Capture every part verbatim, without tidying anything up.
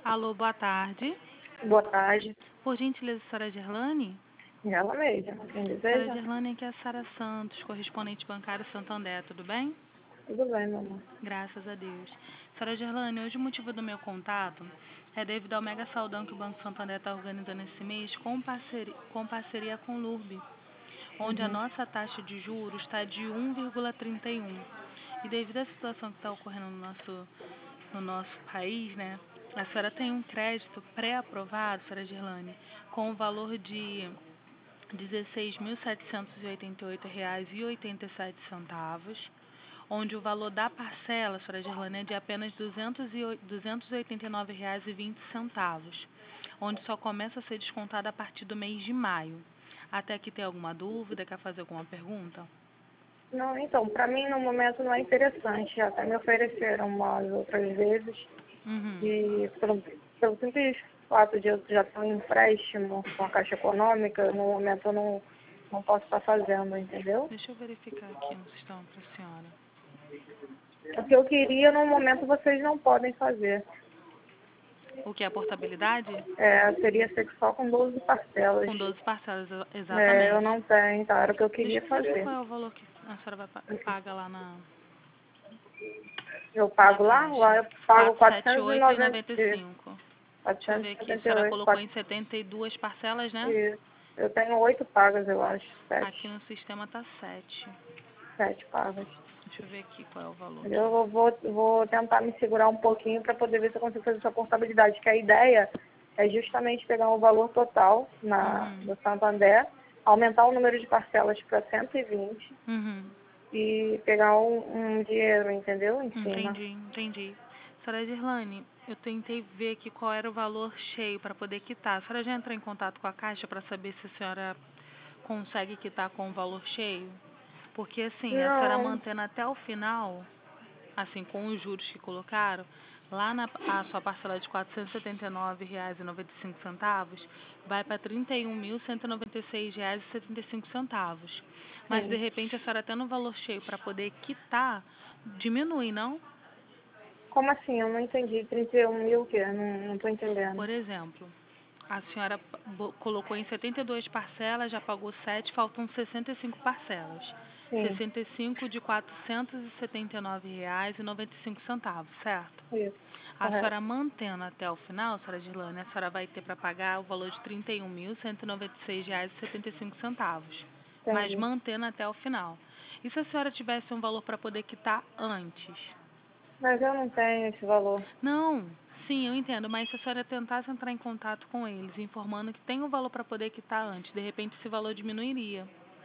Alô, boa tarde. Boa tarde. Por gentileza, senhora Gerlane? Ela mesma. Quem Senhora deseja? Gerlane, aqui é a Sara Santos, correspondente bancário Santander, tudo bem? Tudo bem, meu amor. Graças a Deus. Senhora Gerlane, hoje o motivo do meu contato é devido ao mega saudão que o Banco Santander está organizando esse mês com parceria com, parceria com o Lurb, onde a Uhum. nossa taxa de juros está de um vírgula trinta e um. E devido à situação que está ocorrendo no nosso, no nosso país, né? A senhora tem um crédito pré-aprovado, senhora Gerlane, com o valor de dezesseis mil setecentos e oitenta e oito reais e oitenta e sete centavos, onde o valor da parcela, senhora Gerlane, é de apenas duzentos e oitenta e nove reais e vinte centavos, onde só começa a ser descontada a partir do mês de maio. Até aqui tem alguma dúvida? Quer fazer alguma pergunta? Não, então, para mim no momento não é interessante. Até me ofereceram umas outras vezes. Uhum. E pelo, pelo simples fato de eu já ter um empréstimo com a Caixa Econômica, no momento eu não, não posso estar fazendo, entendeu? Deixa eu verificar aqui no sistema para a senhora. O que eu queria no momento vocês não podem fazer. O que é a portabilidade? É, seria sexual com doze parcelas. Com doze parcelas, É, eu exatamente. não tenho, então era o que eu Deixa queria eu ver aqui fazer. qual é o valor que a senhora vai pa- paga lá na, Eu na pago lá, lá Caixa. eu pago quatrocentos e setenta e oito reais e noventa e quatrocentos e noventa, cinco. Deixa eu ver aqui. A senhora quatrocentos e setenta e oito, colocou em setenta e duas parcelas, né? Isso. Eu tenho oito pagas, eu acho. Aqui Sete. no sistema tá sete. Sete pagas. Deixa eu ver aqui qual é o valor aqui. Eu vou, vou tentar me segurar um pouquinho para poder ver se eu consigo fazer essa portabilidade, que a ideia é justamente pegar o valor total na, Uhum. do Santander, aumentar o número de parcelas para cento e vinte Uhum. e pegar um, um dinheiro, entendeu? Em cima. Entendi, entendi. Senhora Gerlane, eu tentei ver aqui qual era o valor cheio para poder quitar. A senhora já entrou em contato com a Caixa para saber se a senhora consegue quitar com o valor cheio? Porque assim, a senhora Não, mantendo até o final, assim, com os juros que colocaram, lá na a sua parcela de quatrocentos e setenta e nove reais e noventa e cinco centavos vai para trinta e um mil cento e noventa e seis reais e setenta e cinco centavos. Mas de sim. repente a senhora tendo o valor cheio para poder quitar, diminui, não? Como assim? Eu não entendi. trinta e um mil o quê? Não, não tô entendendo. Por exemplo, a senhora bo- colocou em setenta e duas parcelas, já pagou sete, faltam sessenta e cinco parcelas. Sim, sessenta e cinco de quatrocentos e setenta e nove reais e noventa e cinco centavos, certo? isso. A Correto. senhora mantendo até o final, senhora Gilane, a senhora vai ter para pagar o valor de trinta e um mil cento e noventa e seis reais e setenta e cinco centavos, mas Entendi. mantendo até o final. E se a senhora tivesse um valor para poder quitar antes? Mas eu não tenho esse valor. Não, sim, eu entendo, mas se a senhora tentasse entrar em contato com eles, informando que tem um valor para poder quitar antes, de repente esse valor diminuiria,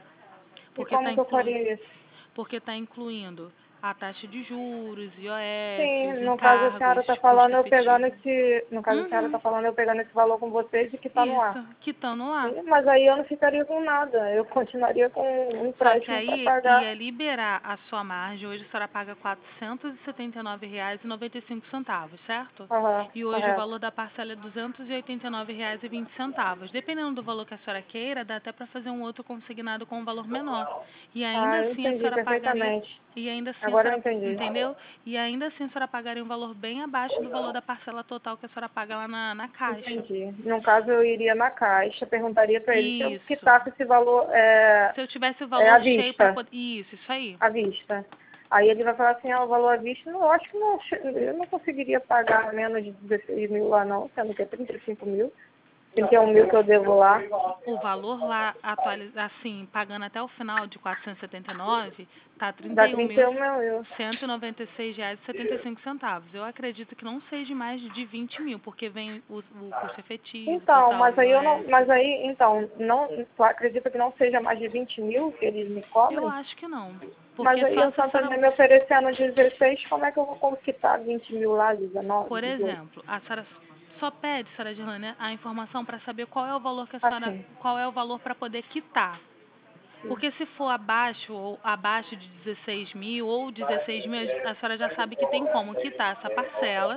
E porque está como que eu inclu... faria isso? porque tá incluindo a taxa de juros, I O F, Sim, os no caso a encargos, senhora está custo falando eu pegando efetivo. esse. No caso a senhora está Uhum, falando eu pegando esse valor com vocês e que está no ar. isso, quitando lá. Sim, mas aí eu não ficaria com nada. Eu continuaria com um Só que empréstimo para aí pagar. ia liberar a sua margem. Hoje a senhora paga quatrocentos e setenta e nove reais e noventa e cinco centavos, certo? Aham, E hoje o correto. valor da parcela é duzentos e oitenta e nove reais e vinte centavos. Dependendo do valor que a senhora queira, dá até para fazer um outro consignado com um valor menor. E ainda Ah, eu assim a entendi senhora pagaria, perfeitamente. e ainda assim a Agora eu senhora, entendi. entendeu? E ainda assim a senhora pagaria um valor bem abaixo do valor da parcela total que a senhora paga lá na, na caixa. Entendi. No caso eu iria na caixa, perguntaria para ele se eu Isso. quitasse esse valor é, Se eu tivesse o é à valor cheio para vista. poder. Isso, isso aí. À vista. Aí ele vai falar assim, ah, o valor à vista, não, eu acho que não, che- eu não conseguiria pagar menos de dezesseis mil lá não, sendo que é trinta e cinco mil, trinta e um mil que eu devo lá. O valor lá, atualiza, assim, pagando até o final de quatrocentos e setenta e nove, tá Dá trinta e um trinta e mil um mil. cento e noventa e seis reais e setenta e cinco centavos. Eu acredito que não seja mais de vinte mil, porque vem o, o custo efetivo, Então, total, mas aí eu não, I O F. mas aí, então, não, tu acredita que não seja mais de vinte mil que eles me Eu cobrem? acho que não. Mas Porque aí só o se a senhora, Santander me oferecendo dezesseis, como é que eu vou conquistar vinte mil lá, dezenove, por dezoito? exemplo, a senhora só pede, senhora Gerlane, a informação para saber qual é o valor que a senhora, Assim. qual é o valor para poder quitar. Porque se for abaixo ou abaixo de dezesseis mil ou dezesseis mil, a senhora já sabe que tem como quitar essa parcela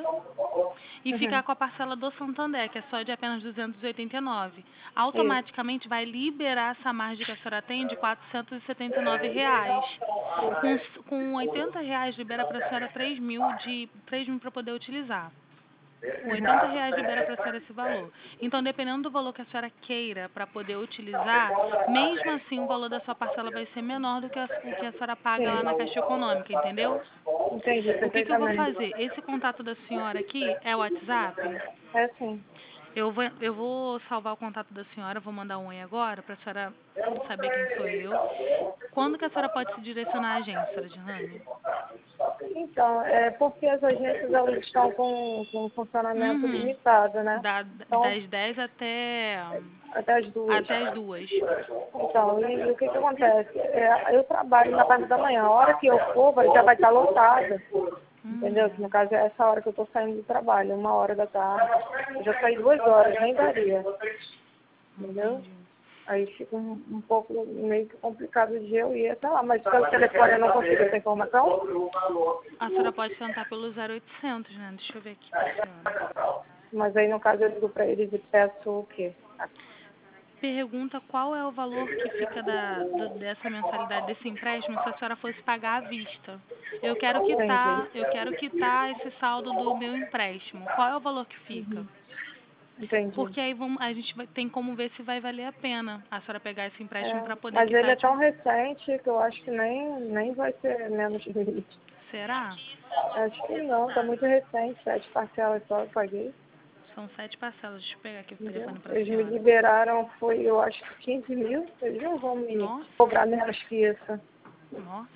e Uhum. ficar com a parcela do Santander, que é só de apenas duzentos e oitenta e nove. Isso. Automaticamente vai liberar essa margem que a senhora tem de quatrocentos e setenta e nove reais. Com, com oitenta reais libera para a senhora três mil de três mil para poder utilizar. oitenta reais libera para a senhora esse valor. Então, dependendo do valor que a senhora queira para poder utilizar, mesmo assim o valor da sua parcela vai ser menor do que a, o que a senhora paga lá na Sim, Caixa Econômica, entendeu? entendi O que que eu vou perfeitamente. fazer? Esse contato da senhora aqui é o WhatsApp? É sim. Eu vou, eu vou salvar o contato da senhora, vou mandar um oi agora para a senhora saber quem sou eu. Quando que a senhora pode se direcionar à agência, senhora Dirlane? Então, é porque as agências elas estão com, com funcionamento Uhum. limitado, né? Da, Então, das dez até, até as duas. até as duas. Então, e, e o que que acontece? É, eu trabalho na parte da manhã. A hora que eu for, vai, já vai estar lotada. Entendeu? Que no Hum, caso é essa hora que eu estou saindo do trabalho, uma hora da tarde. Eu já saí duas horas, nem daria. Entendeu? entendi. Aí fica um, um pouco meio que complicado de eu ir até lá. Mas pelo telefone eu não consigo essa informação. A senhora pode tentar pelo zero oitocentos, né? Deixa eu ver aqui pra senhora. Mas aí no caso eu ligo para eles e peço o quê? Pergunta qual é o valor que fica da, do- dessa mensalidade desse empréstimo se a senhora fosse pagar à vista. Eu quero quitar, eu Entendi. quero quitar esse saldo do meu empréstimo. Qual é o valor que fica? Uhum. Entendi. Porque aí vamos, a gente vai, tem como ver se vai valer a pena a senhora pegar esse empréstimo É, para poder mas ele quitar é de. tão recente que eu acho que nem, nem vai ser menos de limite. Será? Acho que não, tá muito recente, sete parcelas só eu paguei. São sete parcelas. Deixa eu pegar aqui o Entendeu? telefone para a Eles me senhora. liberaram, foi, eu acho que quinze mil, eles não vão me Nossa, cobrar menos que isso. nossa.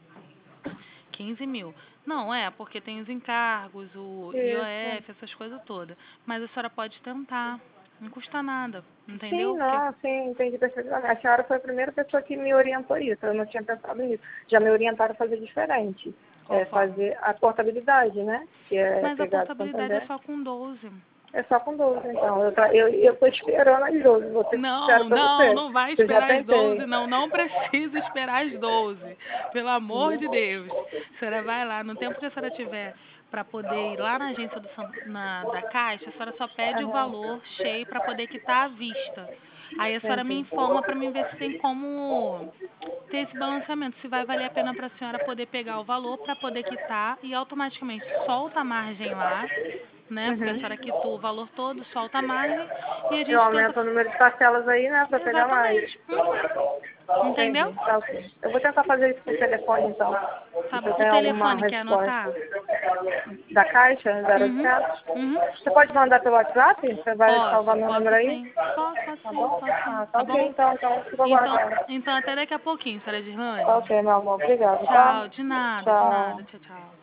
quinze mil. Não, é, porque tem os encargos, o Isso. I O F, essas coisas todas. Mas a senhora pode tentar. Não custa nada, Sim, entendeu? Porque não, sim, entendi perfeitamente. A senhora foi a primeira pessoa que me orientou isso, eu não tinha pensado nisso. Já me orientaram a fazer diferente. qual É forma? fazer a portabilidade, né? Que é Mas a pegar do portabilidade é Santander. só com doze. É só com doze, então. Eu, tra- eu, eu tô esperando as doze, vou ser sincero Não, pra não, você. não vai Eu já esperar as doze, tentei. não. Não precisa esperar as doze. Pelo amor Entendeu? de Deus. A senhora vai lá, no tempo que a senhora tiver para poder ir lá na agência do, San- na, da Caixa, a senhora só pede o Aham, valor cheio para poder quitar à vista. Aí a senhora me entendi. informa para mim ver se tem como ter esse balanceamento, se vai valer a pena para a senhora poder pegar o valor para poder quitar e automaticamente solta a margem lá, né? Porque a Uhum. senhora quitou o valor todo, solta a margem e a Eu gente tenta. aumento o número de parcelas aí, né, pra pegar mais. Exatamente. Uhum. Entendeu? Entendi, tá ok. Eu vou tentar fazer isso com o telefone, então. Tá Se eu bom. O tenho alguma telefone quer resposta. anotar? Da Caixa, zero Uhum. oitocentos? Uhum. Você pode mandar pelo WhatsApp? Você vai salvar Posso, meu número posso aí? sim. Posso, posso Tá sim, bom? posso sim. Ah, tá Tá ok, bom? então. Então, fico Então, aguardando. então até daqui a pouquinho, senhora Tá Dirlane. ok, meu amor. Obrigado, tá? Tchau, de nada, de nada. Tchau. Tchau, tchau.